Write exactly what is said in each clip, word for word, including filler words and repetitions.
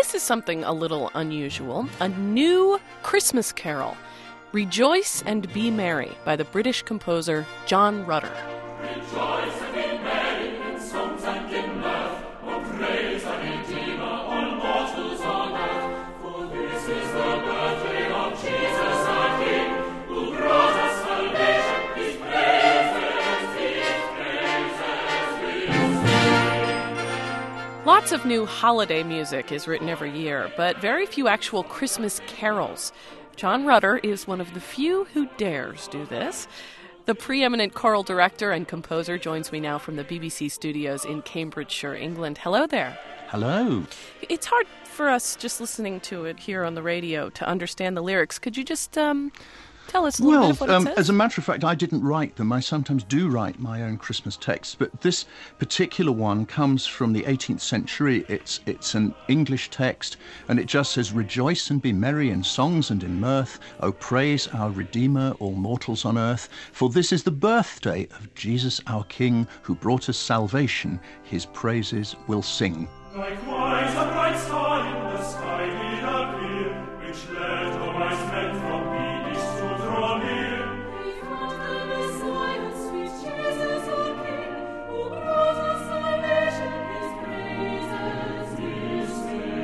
this is something a little unusual, a new Christmas carol, Rejoice and Be Merry, by the British composer John Rutter. Rejoice and be merry in songs and in mirth, O praise our Redeemer, all mortals on earth. For this is the birthday of Jesus our King, who brought us salvation. His praises, his praises we sing. Lots of new holiday music is written every year, but very few actual Christmas carols. John Rutter is one of the few who dares do this. The preeminent choral director and composer joins me now from the B B C studios in Cambridgeshire, England. Hello there. Hello. It's hard for us just listening to it here on the radio to understand the lyrics. Could you just um, tell us a little well, bit of what um, it says? As a matter of fact, I didn't write them. I sometimes do write my own Christmas texts, but this particular one comes from the eighteenth century. It's it's an English text, and it just says, "Rejoice and be merry in songs and in mirth. O praise our Redeemer, all mortals on earth. For this is the birthday of Jesus our King, who brought us salvation. His praises we'll sing." Likewise a bright star in the sky did appear, which led the wise men from the east to draw near. We found the Messiah, sweet Jesus our King, who brought us salvation. His praises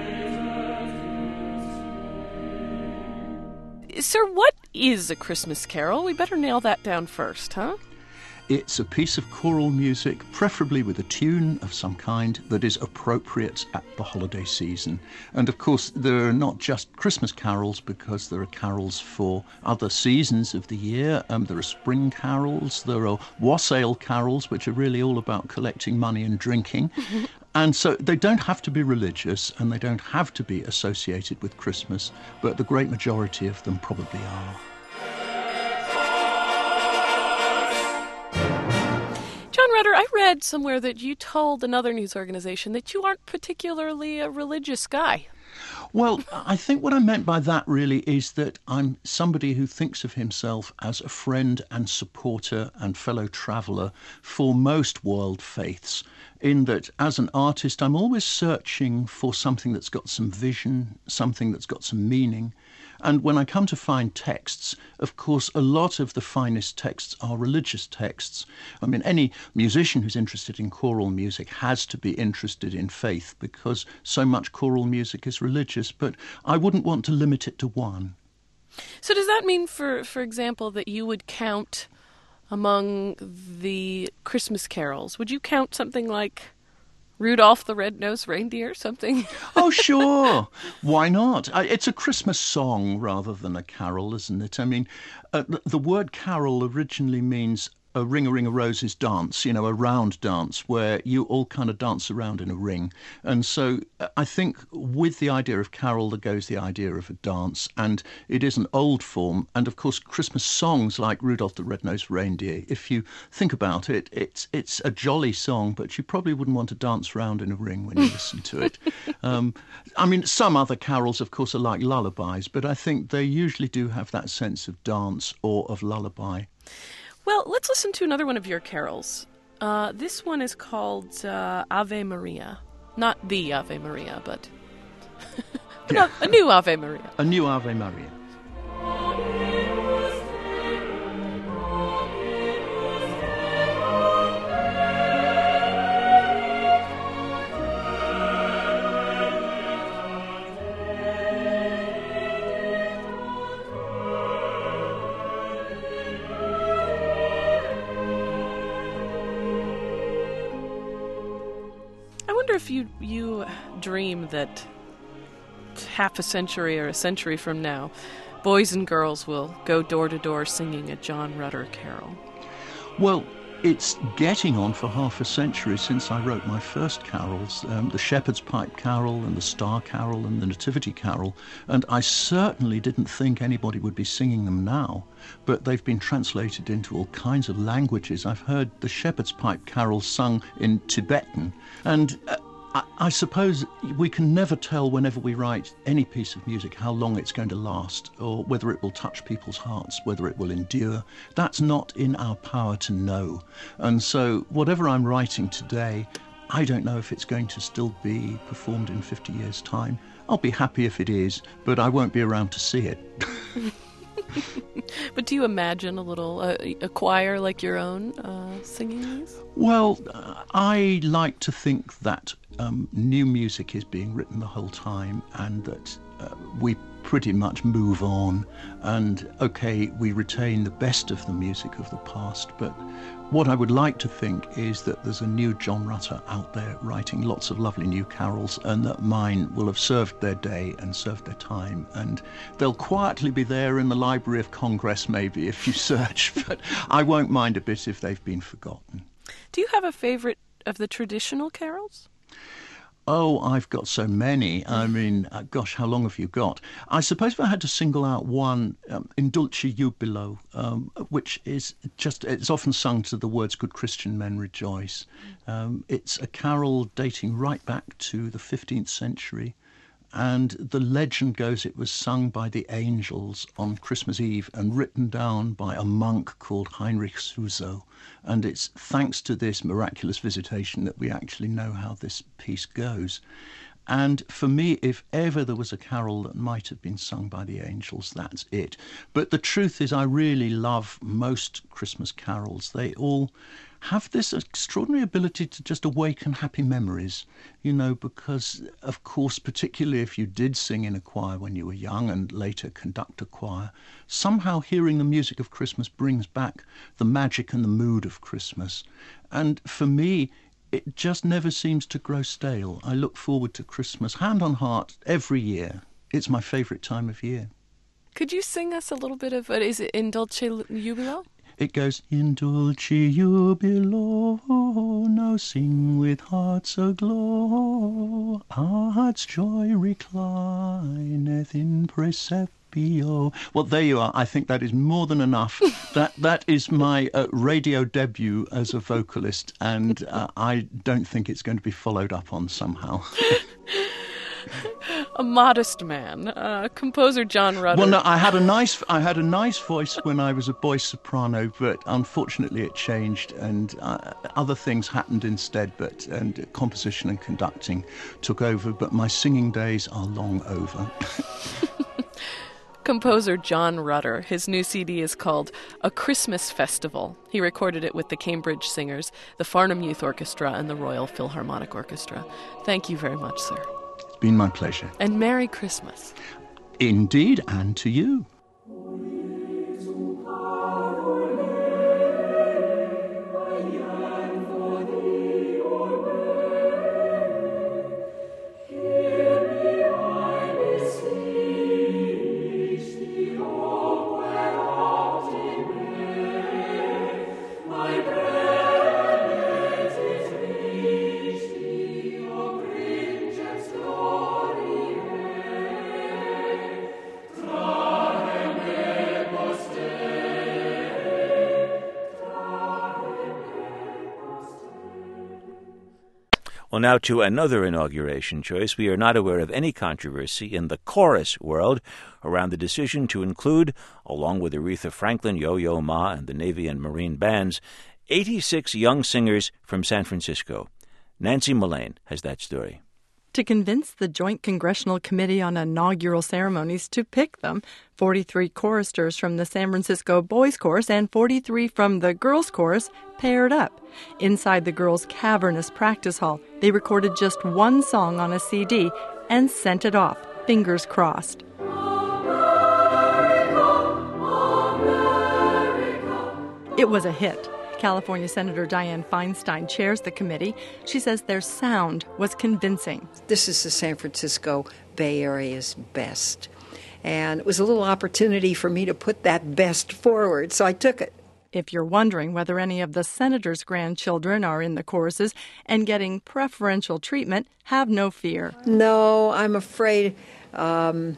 we sing. Sir, what is a Christmas carol? We better nail that down first, huh? It's a piece of choral music, preferably with a tune of some kind, that is appropriate at the holiday season. And of course, there are not just Christmas carols, because there are carols for other seasons of the year. Um, there are spring carols, there are wassail carols, which are really all about collecting money and drinking. And so they don't have to be religious, and they don't have to be associated with Christmas, but the great majority of them probably are. John Rutter, I read somewhere that you told another news organization that you aren't particularly a religious guy. Well, I think what I meant by that really is that I'm somebody who thinks of himself as a friend and supporter and fellow traveller for most world faiths, in that as an artist I'm always searching for something that's got some vision, something that's got some meaning. And when I come to find texts, of course, a lot of the finest texts are religious texts. I mean, any musician who's interested in choral music has to be interested in faith, because so much choral music is religious, but I wouldn't want to limit it to one. So does that mean, for, for example, that you would count among the Christmas carols, would you count something like Rudolph the Red-Nosed Reindeer, something? Oh, sure. Why not? It's a Christmas song rather than a carol, isn't it? I mean, uh, the word carol originally means a ring-a-ring-a-roses dance, you know, a round dance where you all kind of dance around in a ring. And so I think with the idea of carol, there goes the idea of a dance, and it is an old form. And of course, Christmas songs like Rudolph the Red-Nosed Reindeer, if you think about it, it's it's a jolly song, but you probably wouldn't want to dance around in a ring when you listen to it. Um, I mean, some other carols, of course, are like lullabies, but I think they usually do have that sense of dance or of lullaby. Well, let's listen to another one of your carols. Uh, this one is called uh, Ave Maria. Not the Ave Maria, but Yeah. a new Ave Maria. A new Ave Maria. If you you dream that half a century or a century from now, boys and girls will go door to door singing a John Rutter carol. Well, it's getting on for half a century since I wrote my first carols, um, the Shepherd's Pipe Carol and the Star Carol and the Nativity Carol, and I certainly didn't think anybody would be singing them now, but they've been translated into all kinds of languages. I've heard the Shepherd's Pipe Carol sung in Tibetan, and uh, I, I suppose we can never tell whenever we write any piece of music how long it's going to last, or whether it will touch people's hearts, whether it will endure. That's not in our power to know. And so whatever I'm writing today, I don't know if it's going to still be performed in fifty years' time. I'll be happy if it is, but I won't be around to see it. But do you imagine a little uh, a choir like your own uh, singing these? Well, uh, I like to think that um, new music is being written the whole time, and that uh, we pretty much move on. And okay, we retain the best of the music of the past, but what I would like to think is that there's a new John Rutter out there writing lots of lovely new carols, and that mine will have served their day and served their time, and they'll quietly be there in the Library of Congress maybe if you search, but I won't mind a bit if they've been forgotten. Do you have a favorite of the traditional carols? Oh, I've got so many. I mean, uh, gosh, how long have you got? I suppose if I had to single out one, um, In Dulce Jubilo, um, which is just, it's often sung to the words, Good Christian Men Rejoice. Um, it's a carol dating right back to the fifteenth century. And the legend goes it was sung by the angels on Christmas Eve and written down by a monk called Heinrich Suso. And it's thanks to this miraculous visitation that we actually know how this piece goes. And for me, if ever there was a carol that might have been sung by the angels, that's it. But the truth is, I really love most Christmas carols. They all have this extraordinary ability to just awaken happy memories, you know, because, of course, particularly if you did sing in a choir when you were young and later conduct a choir, somehow hearing the music of Christmas brings back the magic and the mood of Christmas. And for me, it just never seems to grow stale. I look forward to Christmas, hand on heart, every year. It's my favourite time of year. Could you sing us a little bit of, uh, is it In Dulce Jubilo? It goes, In dulce jubilo, now sing with hearts aglow. Our heart's joy reclineth in praesepio. Well, there you are. I think that is more than enough. that That is my uh, radio debut as a vocalist, and uh, I don't think it's going to be followed up on somehow. A modest man, uh, composer John Rutter. Well, no, I had a nice, I had a nice voice when I was a boy soprano, but unfortunately it changed, and uh, other things happened instead. But and composition and conducting took over. But my singing days are long over. Composer John Rutter. His new C D is called A Christmas Festival. He recorded it with the Cambridge Singers, the Farnham Youth Orchestra, and the Royal Philharmonic Orchestra. Thank you very much, sir. It's been my pleasure. And Merry Christmas. Indeed, and to you. Well, now to another inauguration choice. We are not aware of any controversy in the chorus world around the decision to include, along with Aretha Franklin, Yo-Yo Ma, and the Navy and Marine bands, eighty-six young singers from San Francisco. Nancy Mullane has that story. To convince the Joint Congressional Committee on Inaugural Ceremonies to pick them, forty-three choristers from the San Francisco Boys Chorus and forty-three from the Girls Chorus paired up. Inside the girls' cavernous practice hall, they recorded just one song on a C D and sent it off, fingers crossed. It was a hit. California Senator Dianne Feinstein chairs the committee. She says their sound was convincing. This is the San Francisco Bay Area's best. And it was a little opportunity for me to put that best forward, so I took it. If you're wondering whether any of the senator's grandchildren are in the choruses and getting preferential treatment, have no fear. No, I'm afraid um,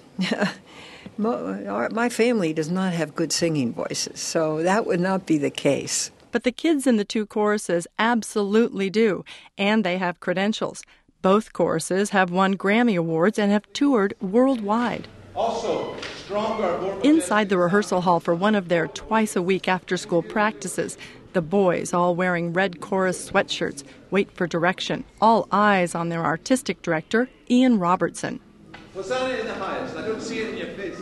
my family does not have good singing voices, so that would not be the case. But the kids in the two choruses absolutely do, and they have credentials. Both choruses have won Grammy Awards and have toured worldwide. Also, stronger. Inside the rehearsal hall for one of their twice-a-week after-school practices, The boys, all wearing red chorus sweatshirts, wait for direction, all eyes on their artistic director, Ian Robertson. Hosanna in the highest. I don't see it in your faces.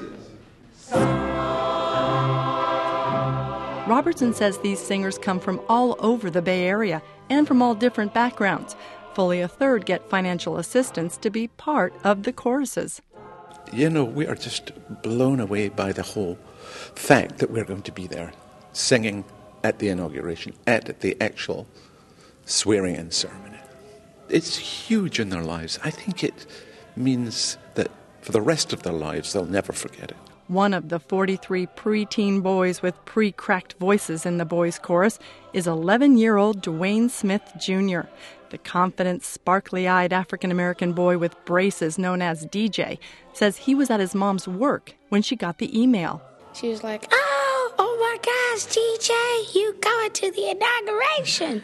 Robertson says these singers come from all over the Bay Area and from all different backgrounds. Fully a third get financial assistance to be part of the choruses. You know, we are just blown away by the whole fact that we're going to be there singing at the inauguration, at the actual swearing-in ceremony. It's huge in their lives. I think it means that for the rest of their lives, they'll never forget it. One of the forty-three preteen boys with pre-cracked voices in the boys' chorus is eleven-year-old Dwayne Smith Junior The confident, sparkly-eyed African-American boy with braces known as D J says he was at his mom's work when she got the email. She was like, oh, oh my gosh, D J, you going to the inauguration.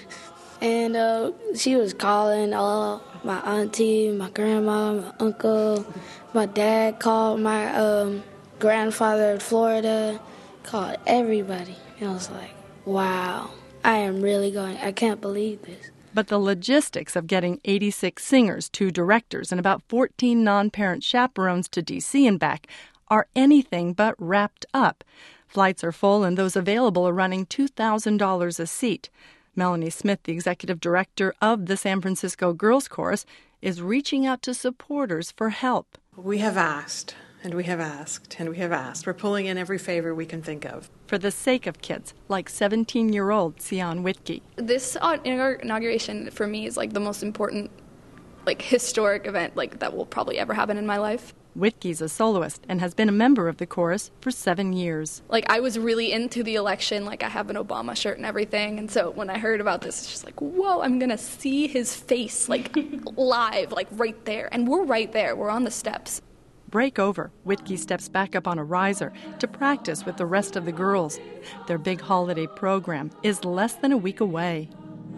And uh, she was calling uh, my auntie, my grandma, my uncle. My dad called my um, grandfather in Florida, called everybody. And I was like, wow, I am really going, I can't believe this. But the logistics of getting eighty-six singers, two directors, and about fourteen non-parent chaperones to D C and back are anything but wrapped up. Flights are full and those available are running two thousand dollars a seat. Melanie Smith, the executive director of the San Francisco Girls Chorus, is reaching out to supporters for help. We have asked, and we have asked, and we have asked. We're pulling in every favor we can think of. For the sake of kids, like seventeen-year-old Sion Whitkey. This inauguration for me is like the most important, like historic event like that will probably ever happen in my life. Whitkey's a soloist and has been a member of the chorus for seven years. Like, I was really into the election. Like, I have an Obama shirt and everything. And so when I heard about this, it's just like, whoa, I'm going to see his face, like, live, like, right there. And we're right there. We're on the steps. Break over. Whitkey steps back up on a riser to practice with the rest of the girls. Their big holiday program is less than a week away.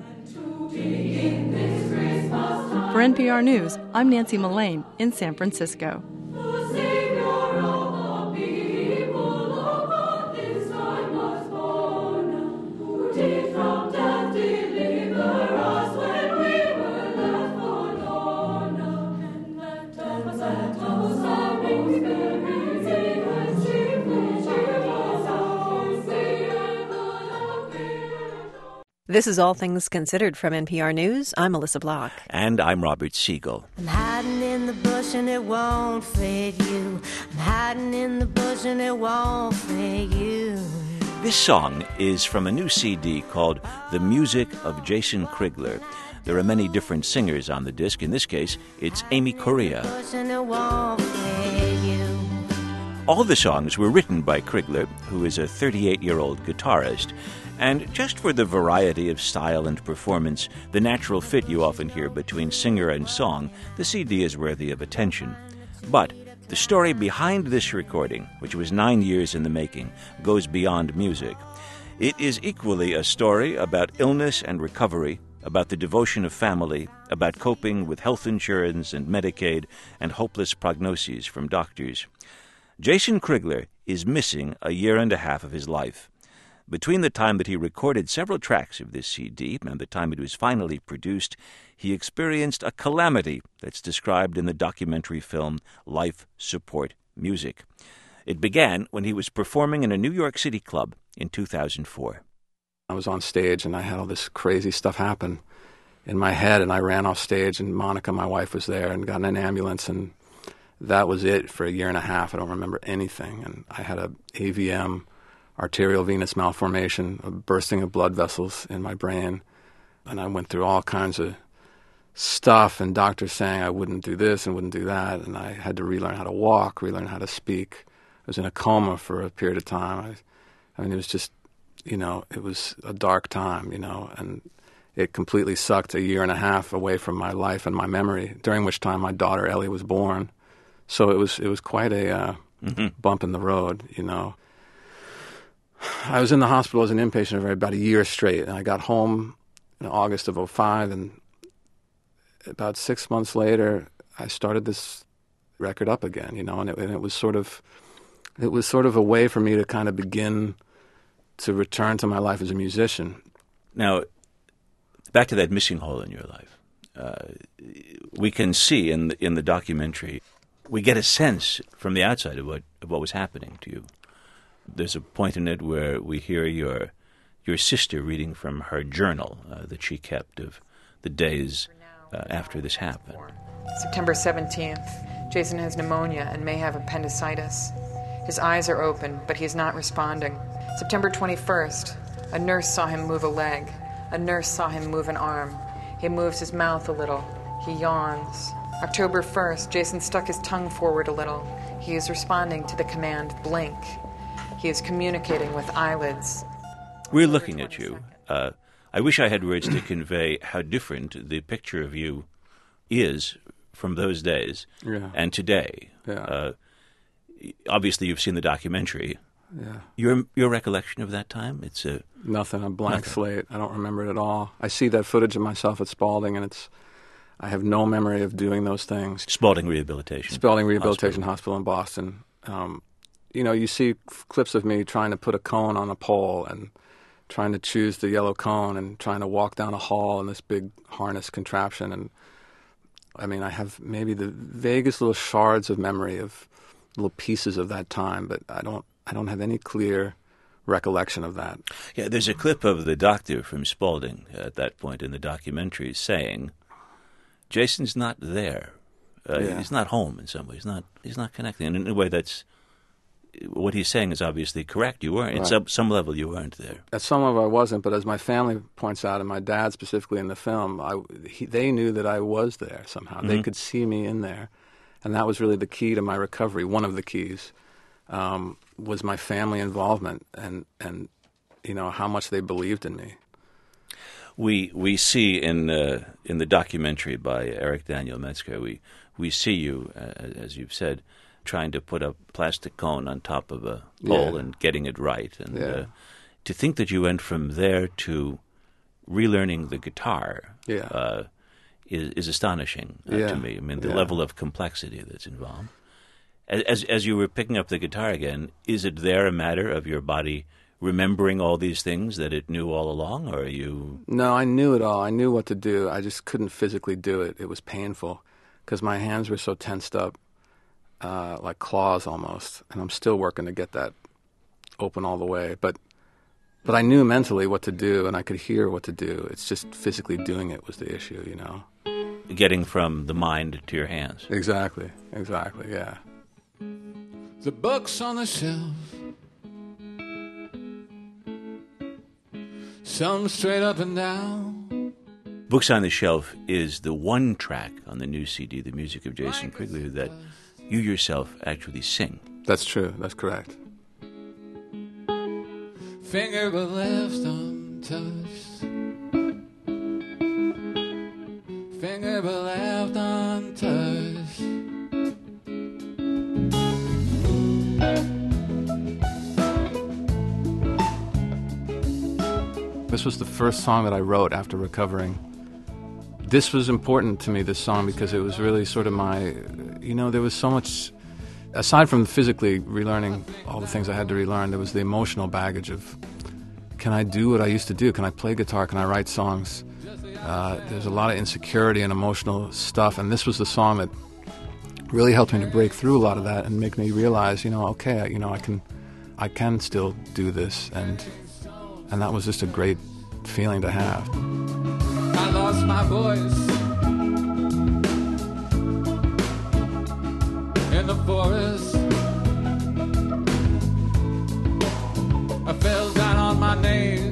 For N P R News, I'm Nancy Mullane in San Francisco. This is All Things Considered from N P R News. I'm Melissa Block. And I'm Robert Siegel. I'm hiding in the bush and it won't fade you. I'm hiding in the bush and it won't fade you. This song is from a new C D called The Music of Jason Krigler. There are many different singers on the disc. In this case, it's Amy Correa. All the songs were written by Krigler, who is a thirty-eight-year-old guitarist. And just for the variety of style and performance, the natural fit you often hear between singer and song, the C D is worthy of attention. But the story behind this recording, which was nine years in the making, goes beyond music. It is equally a story about illness and recovery, about the devotion of family, about coping with health insurance and Medicaid, and hopeless prognoses from doctors. Jason Krigler is missing a year and a half of his life. Between the time that he recorded several tracks of this C D and the time it was finally produced, he experienced a calamity that's described in the documentary film Life Support Music. It began when he was performing in a New York City club in two thousand four. I was on stage and I had all this crazy stuff happen in my head, and I ran off stage, and Monica, my wife, was there and got in an ambulance, and that was it for a year and a half. I don't remember anything, and I had a A V M, arterial venous malformation, a bursting of blood vessels in my brain, and I went through all kinds of stuff, and doctors saying I wouldn't do this and wouldn't do that, and I had to relearn how to walk, relearn how to speak. I was in a coma for a period of time. I, I mean, it was just, you know, it was a dark time, you know, and it completely sucked a year and a half away from my life and my memory, during which time my daughter Ellie was born. So it was it was quite a uh, mm-hmm. bump in the road, you know. I was in the hospital as an inpatient for about a year straight, and I got home in August of oh five, and about six months later, I started this record up again, you know, and it, and it was sort of, it was sort of a way for me to kind of begin to return to my life as a musician. Now, back to that missing hole in your life. Uh, we can see in the, in the documentary, we get a sense from the outside of what of what was happening to you. There's a point in it where we hear your your sister reading from her journal uh, that she kept of the days uh, after this happened. September seventeenth, Jason has pneumonia and may have appendicitis. His eyes are open, but he's not responding. September twenty-first, a nurse saw him move a leg. A nurse saw him move an arm. He moves his mouth a little. He yawns. October first, Jason stuck his tongue forward a little. He is responding to the command, blink. He is communicating with eyelids. We're looking at you. Uh, I wish I had words to convey how different the picture of you is from those days yeah. and today. Yeah. Uh, obviously, you've seen the documentary. Yeah. Your your recollection of that time? It's a nothing. A blank nothing. slate. I don't remember it at all. I see that footage of myself at Spalding, and it's. I have no memory of doing those things. Spalding Rehabilitation. Spalding Rehabilitation Hospital, Hospital in Boston. Um, you know, you see f- clips of me trying to put a cone on a pole and trying to choose the yellow cone and trying to walk down a hall in this big harness contraption. And I mean, I have maybe the vaguest little shards of memory of little pieces of that time, but I don't. I don't have any clear recollection of that. Yeah, there's a clip of the doctor from Spalding at that point in the documentary saying, "Jason's not there. Uh, Yeah. He's not home in some way. He's not. He's not connecting." And in a way, that's what he's saying is obviously correct. You weren't. At Right. some, some level, you weren't there. At some level, I wasn't, but as my family points out, and my dad specifically in the film, I, he, they knew that I was there somehow. They Mhm. could see me in there, and that was really the key to my recovery. One of the keys um, was my family involvement, and and you know how much they believed in me. We we see in uh, in the documentary by Eric Daniel Metzger, we we see you, uh, as you've said, trying to put a plastic cone on top of a pole Yeah. and getting it right. And Yeah. uh, to think that you went from there to relearning the guitar Yeah. uh, is, is astonishing uh, Yeah. to me. I mean, the Yeah. level of complexity that's involved. As as you were picking up the guitar again, is it there a matter of your body remembering all these things that it knew all along, or are you... No, I knew it all. I knew what to do. I just couldn't physically do it. It was painful because my hands were so tensed up, uh, like claws almost. And I'm still working to get that open all the way. But but I knew mentally what to do, and I could hear what to do. It's just physically doing it was the issue, you know. Getting from the mind to your hands. Exactly. Exactly. Yeah. The books on the shelf, some straight up and down. Books on the Shelf is the one track on the new C D, the music of Jason Krigler, that you yourself actually sing. That's true. That's correct. Finger but left untouched. Finger but left untouched. This was the first song that I wrote after recovering. This was important to me, this song, because it was really sort of my, you know, there was so much, aside from physically relearning all the things I had to relearn, there was the emotional baggage of, can I do what I used to do? Can I play guitar? Can I write songs? Uh, there's a lot of insecurity and emotional stuff, and this was the song that really helped me to break through a lot of that and make me realize, you know, okay, you know, I can, I can still do this, and and that was just a great feeling to have. I lost my voice in the forest. I fell down on my knees,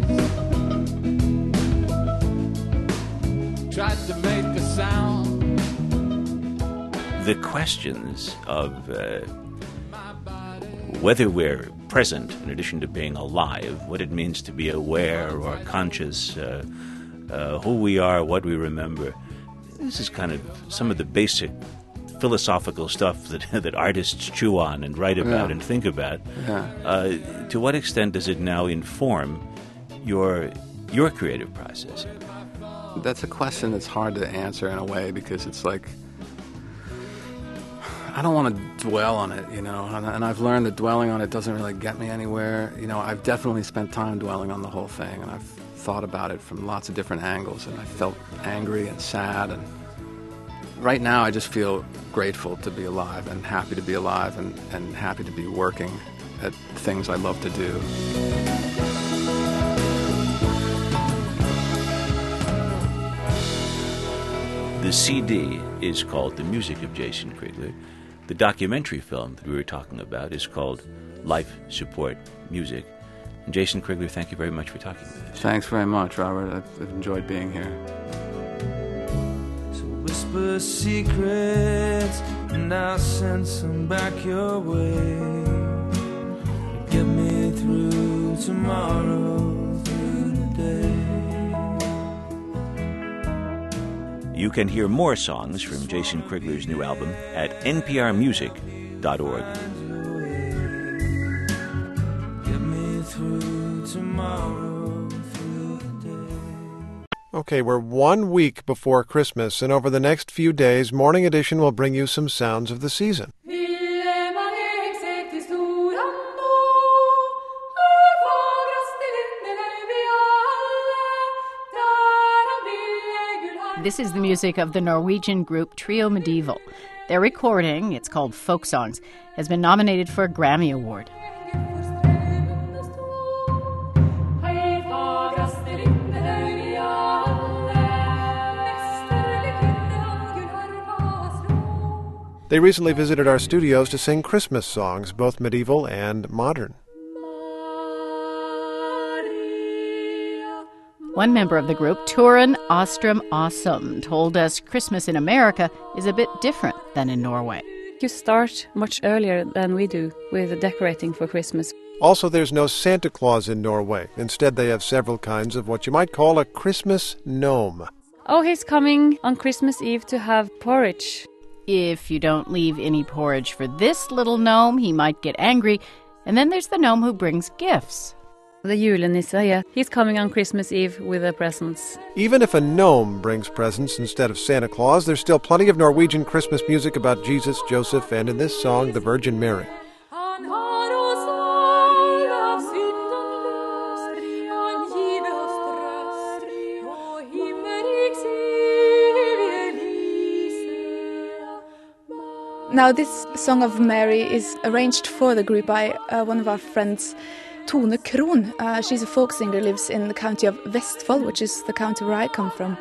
tried to make a sound. The questions of uh, whether we're present in addition to being alive, what it means to be aware or conscious, uh, uh, who we are, what we remember. This is kind of some of the basic philosophical stuff that that artists chew on and write about Yeah. and think about. Yeah. Uh, to what extent does it now inform your your creative process? That's a question that's hard to answer in a way, because it's like, I don't want to dwell on it, you know, and, and I've learned that dwelling on it doesn't really get me anywhere. You know, I've definitely spent time dwelling on the whole thing, and I've thought about it from lots of different angles, and I felt angry and sad, and right now I just feel grateful to be alive and happy to be alive and, and happy to be working at things I love to do. The C D is called The Music of Jason Krigler. The documentary film that we were talking about is called Life Support Music. And Jason Krigler, thank you very much for talking with us. Thanks very much, Robert. I've enjoyed being here. So whisper secrets, and I'll send some back your way. Get me through tomorrow, through the day. You can hear more songs from Jason Krigler's new album at n p r music dot org. Get me through tomorrow, through the day. Okay, we're one week before Christmas, and over the next few days, Morning Edition will bring you some sounds of the season. This is the music of the Norwegian group Trio Medieval. Their recording, it's called Folk Songs, has been nominated for a Grammy Award. They recently visited our studios to sing Christmas songs, both medieval and modern. One member of the group, Turen Ostrom Awesome, told us Christmas in America is a bit different than in Norway. You start much earlier than we do with decorating for Christmas. Also, there's no Santa Claus in Norway. Instead, they have several kinds of what you might call a Christmas gnome. Oh, he's coming on Christmas Eve to have porridge. If you don't leave any porridge for this little gnome, he might get angry. And then there's the gnome who brings gifts. The julenisse, yeah. He's coming on Christmas Eve with the presents. Even if a gnome brings presents instead of Santa Claus, there's still plenty of Norwegian Christmas music about Jesus, Joseph, and in this song, the Virgin Mary. Now, this Song of Mary is arranged for the group by uh, one of our friends, Tone Krohn. Uh, she's a folk singer, lives in the county of Vestfold, which is the county where I come from.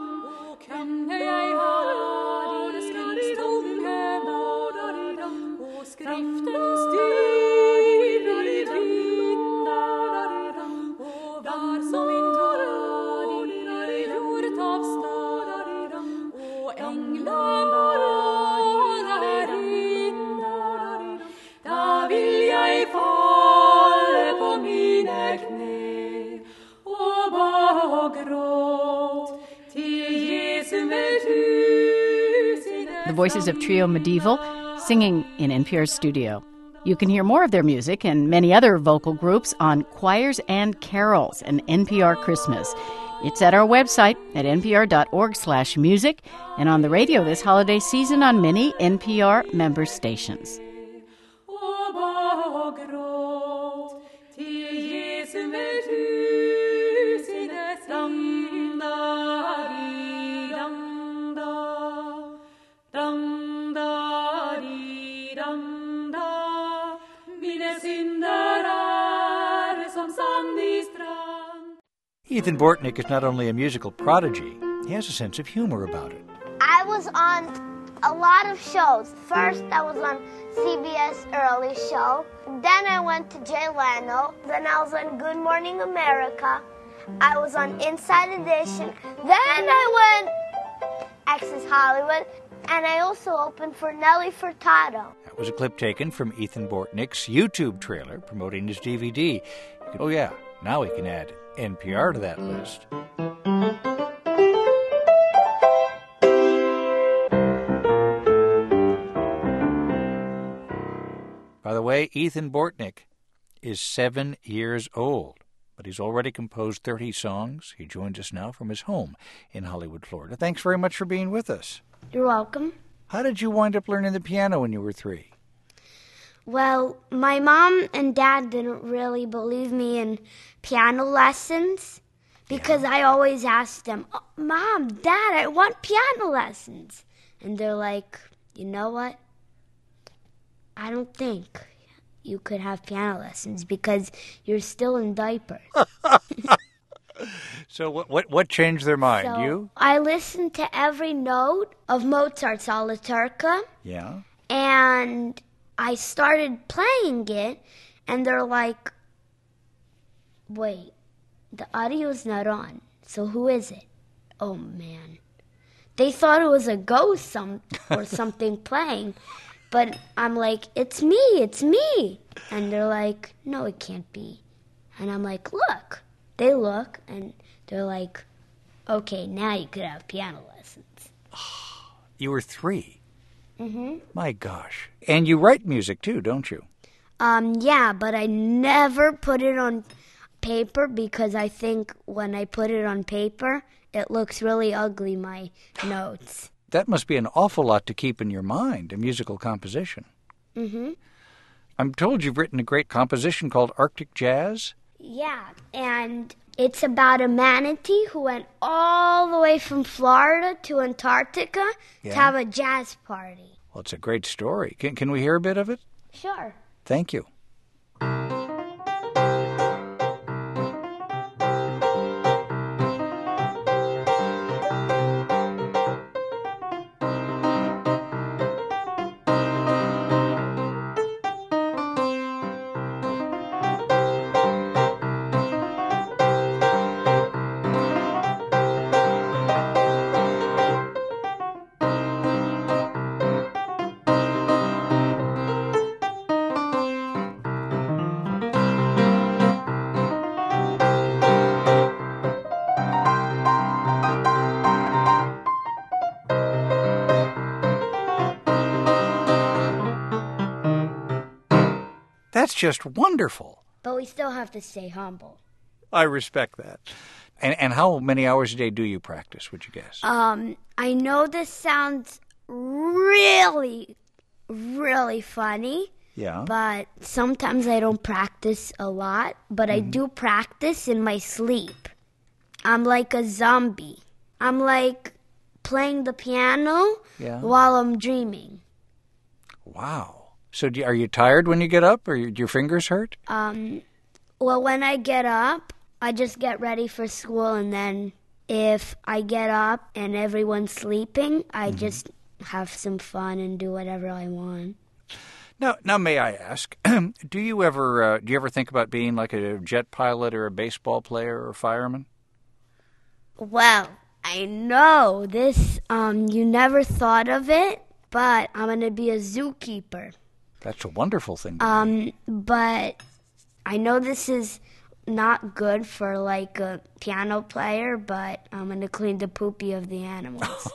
The voices of Trio Medieval singing in N P R's studio. You can hear more of their music and many other vocal groups on Choirs and Carols and N P R Christmas. It's at our website at n p r dot org slash music and on the radio this holiday season on many N P R member stations. Ethan Bortnick is not only a musical prodigy, he has a sense of humor about it. I was on a lot of shows. First, I was on C B S Early Show. Then I went to Jay Leno. Then I was on Good Morning America. I was on Inside Edition. Then I went Access Hollywood. And I also opened for Nelly Furtado. That was a clip taken from Ethan Bortnick's YouTube trailer promoting his D V D. Oh yeah, now we can add N P R to that list. By the way, Ethan Bortnick is seven years old, but he's already composed thirty songs. He joins us now from his home in Hollywood, Florida. Thanks very much for being with us. You're welcome. How did you wind up learning the piano when you were three? Well, my mom and dad didn't really believe me in piano lessons because yeah. I always asked them, oh, Mom, Dad, I want piano lessons. And they're like, you know what? I don't think you could have piano lessons because you're still in diapers. So what, what what changed their mind? So you? I listened to every note of Mozart's Alla Turca. Yeah. And I started playing it, and they're like, wait, the audio's not on, so who is it? Oh, man. They thought it was a ghost some or something playing, but I'm like, it's me, it's me. And they're like, no, it can't be. And I'm like, look. They look, and they're like, okay, now you could have piano lessons. You were three? Mm-hmm. My gosh. And you write music, too, don't you? Um, yeah, but I never put it on paper because I think when I put it on paper, it looks really ugly, my notes. That must be an awful lot to keep in your mind, a musical composition. Mm-hmm. I'm told you've written a great composition called Arctic Jazz. Yeah, and it's about a manatee who went all the way from Florida to Antarctica yeah. to have a jazz party. Well, it's a great story. Can, can we hear a bit of it? Sure. Thank you. That's just wonderful. But we still have to stay humble. I respect that. And and how many hours a day do you practice, would you guess? Um, I know this sounds really, really funny. Yeah. But sometimes I don't practice a lot. But mm-hmm. I do practice in my sleep. I'm like a zombie. I'm like playing the piano yeah. while I'm dreaming. Wow. So do, are you tired when you get up, or do your fingers hurt? Um, well, when I get up, I just get ready for school, and then if I get up and everyone's sleeping, I mm-hmm. just have some fun and do whatever I want. Now, now, may I ask, do you ever uh, do you ever think about being like a jet pilot or a baseball player or a fireman? Well, I know this. Um, you never thought of it, but I'm going to be a zookeeper. That's a wonderful thing to um, do. But I know this is not good for, like, a piano player, but I'm going to clean the poopy of the animals.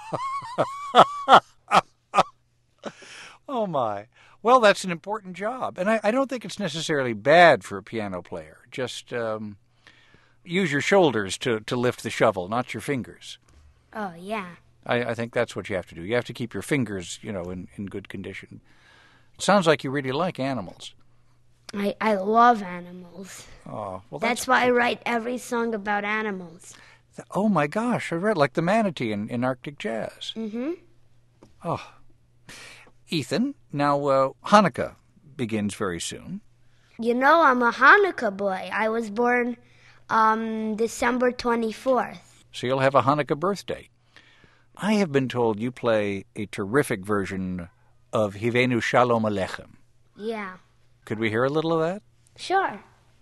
Oh, my. Well, that's an important job. And I, I don't think it's necessarily bad for a piano player. Just um, use your shoulders to, to lift the shovel, not your fingers. Oh, yeah. I, I think that's what you have to do. You have to keep your fingers, you know, in, in good condition. Sounds like you really like animals. I, I love animals. Oh, well, that's, that's why I write every song about animals. Oh, my gosh. I read like the manatee in, in Arctic Jazz. Mm-hmm. Oh. Ethan, now uh, Hanukkah begins very soon. You know, I'm a Hanukkah boy. I was born um, December twenty-fourth. So you'll have a Hanukkah birthday. I have been told you play a terrific version of Hivenu Shalom Aleichem. Yeah. Could we hear a little of that? Sure.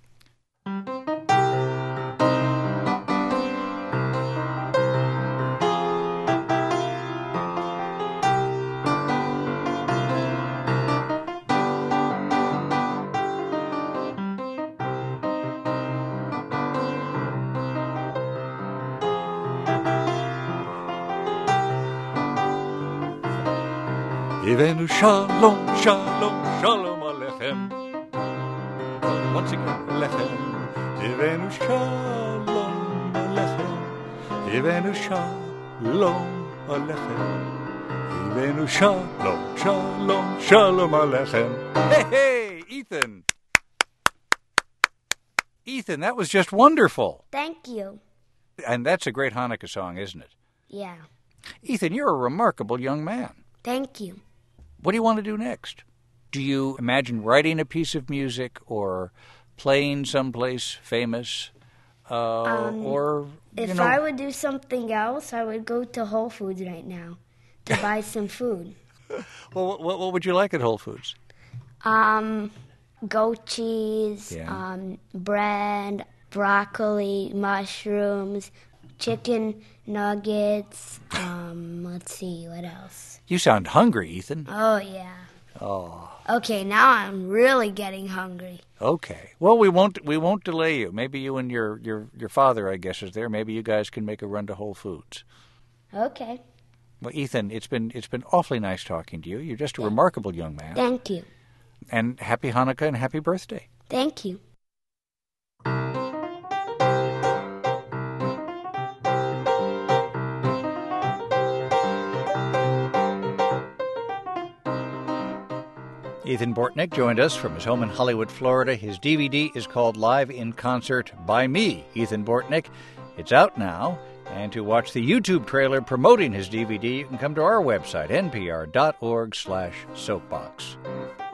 Hivenu Shalom, Shalom, Shalom Aleichem. Once again, Aleichem. Hivenu Shalom Aleichem. Hivenu Shalom Aleichem. Avinu Shalom, Shalom, Shalom Aleichem. Hey, hey, Ethan. Ethan, that was just wonderful. Thank you. And that's a great Hanukkah song, isn't it? Yeah. Ethan, you're a remarkable young man. Thank you. What do you want to do next? Do you imagine writing a piece of music or playing someplace famous? Uh, Um, or, you If know... I would do something else, I would go to Whole Foods right now to buy some food. Well, what, what would you like at Whole Foods? Um, goat cheese, Yeah. um, bread, broccoli, mushrooms, chicken nuggets. Um, let's see, what else? You sound hungry, Ethan. Oh, yeah. Oh, Okay, now I'm really getting hungry. okay. Well, we won't we won't delay you. Maybe you and your, your, your father, I guess, is there. Maybe you guys can make a run to Whole Foods. Okay. Well, Ethan, it's been it's been awfully nice talking to you. You're just a remarkable young man. Thank you. And happy Hanukkah and happy birthday. Thank you. Ethan Bortnick joined us from his home in Hollywood, Florida. His D V D is called Live in Concert by Me, Ethan Bortnick. It's out now. And to watch the YouTube trailer promoting his D V D, you can come to our website, n p r dot org slash soapbox.